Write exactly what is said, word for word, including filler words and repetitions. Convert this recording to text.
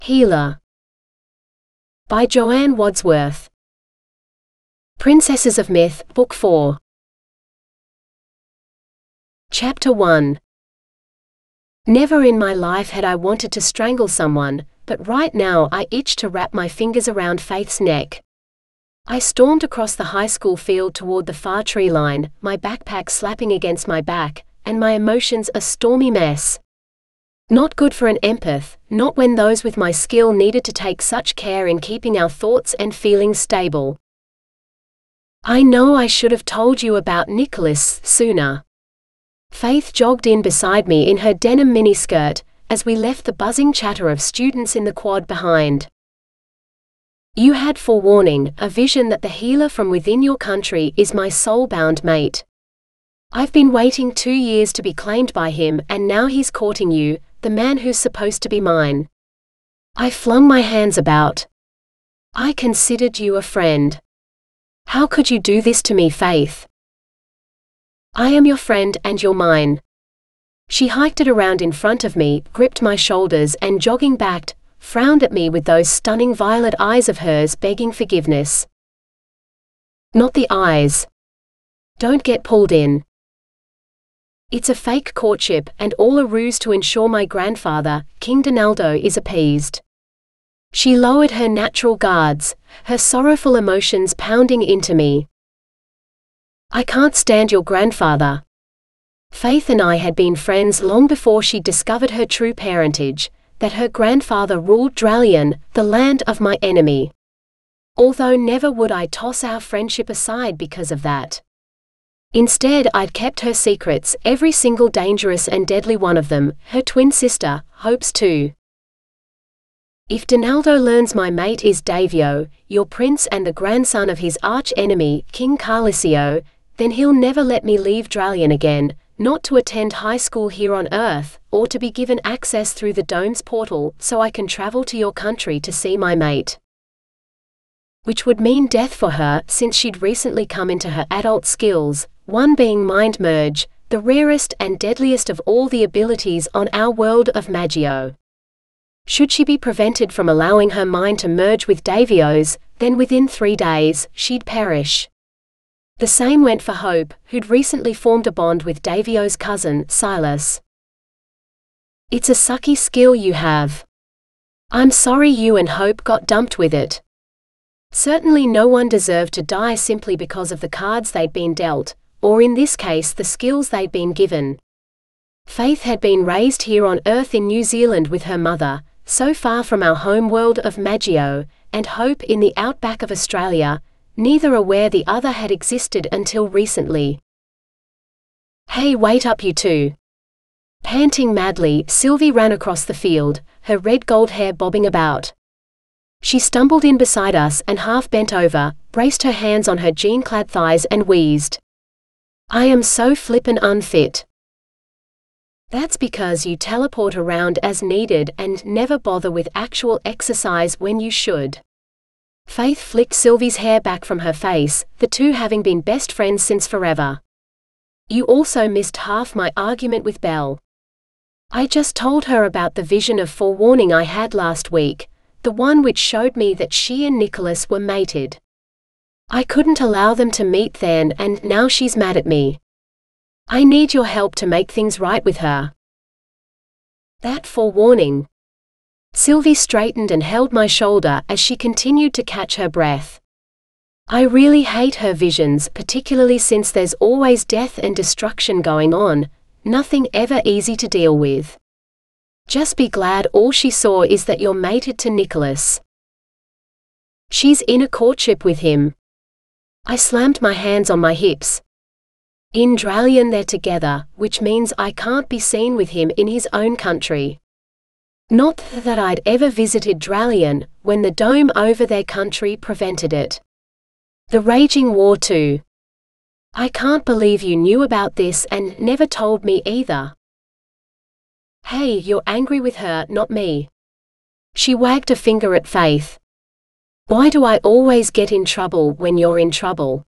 Healer by Joanne Wadsworth. Princesses of Myth, Book four. Chapter one. Never in my life had I wanted to strangle someone, but right now I itched to wrap my fingers around Faith's neck. I stormed across the high school field toward the far tree line, my backpack slapping against my back, and my emotions a stormy mess. Not good for an empath, not when those with my skill needed to take such care in keeping our thoughts and feelings stable. I know I should have told you about Nicholas sooner. Faith jogged in beside me in her denim miniskirt, as we left the buzzing chatter of students in the quad behind. You had forewarning, a vision that the healer from within your country is my soul-bound mate. I've been waiting two years to be claimed by him, and now he's courting you, the man who's supposed to be mine. I flung my hands about. I considered you a friend. How could you do this to me, Faith? I am your friend and you're mine. She hiked it around in front of me, gripped my shoulders and jogging back, frowned at me with those stunning violet eyes of hers begging forgiveness. Not the eyes. Don't get pulled in. It's a fake courtship and all a ruse to ensure my grandfather, King Donaldo, is appeased. She lowered her natural guards, her sorrowful emotions pounding into me. I can't stand your grandfather. Faith and I had been friends long before she discovered her true parentage, that her grandfather ruled Dralion, the land of my enemy. Although never would I toss our friendship aside because of that. Instead, I'd kept her secrets, every single dangerous and deadly one of them, her twin sister, Hope's too. If Donaldo learns my mate is Davio, your prince and the grandson of his arch-enemy, King Carlisio, then he'll never let me leave Dralion again, not to attend high school here on Earth, or to be given access through the dome's portal so I can travel to your country to see my mate. Which would mean death for her, since she'd recently come into her adult skills, one being Mind Merge, the rarest and deadliest of all the abilities on our world of Magio. Should she be prevented from allowing her mind to merge with Davio's, then within three days, she'd perish. The same went for Hope, who'd recently formed a bond with Davio's cousin, Silas. It's a sucky skill you have. I'm sorry you and Hope got dumped with it. Certainly no one deserved to die simply because of the cards they'd been dealt, or in this case the skills they'd been given. Faith had been raised here on Earth in New Zealand with her mother, so far from our home world of Magio, and Hope in the outback of Australia, neither aware the other had existed until recently. Hey, wait up you two. Panting madly, Sylvie ran across the field, her red gold hair bobbing about. She stumbled in beside us and half bent over, braced her hands on her jean-clad thighs and wheezed. I am so flippin' unfit. That's because you teleport around as needed and never bother with actual exercise when you should. Faith flicked Sylvie's hair back from her face, the two having been best friends since forever. You also missed half my argument with Belle. I just told her about the vision of forewarning I had last week, the one which showed me that she and Nicholas were mated. I couldn't allow them to meet then, and now she's mad at me. I need your help to make things right with her. That forewarning. Sylvie straightened and held my shoulder as she continued to catch her breath. I really hate her visions, particularly since there's always death and destruction going on, nothing ever easy to deal with. Just be glad all she saw is that you're mated to Nicholas. She's in a courtship with him. I slammed my hands on my hips. In Dralion they're together, which means I can't be seen with him in his own country. Not that I'd ever visited Dralion, when the dome over their country prevented it. The raging war too. I can't believe you knew about this and never told me either. Hey, you're angry with her, not me. She wagged a finger at Faith. Why do I always get in trouble when you're in trouble?